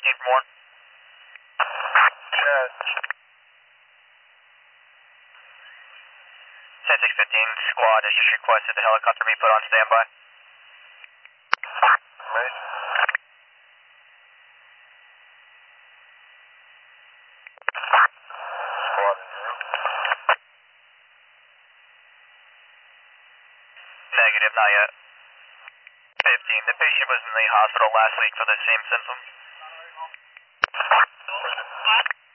from 1. Chad. 10615, squad has just requested the helicopter be put on standby. Mason. Squad in your room. Negative, not yet. 15, the patient was in the hospital last week for the same symptoms. Where's it?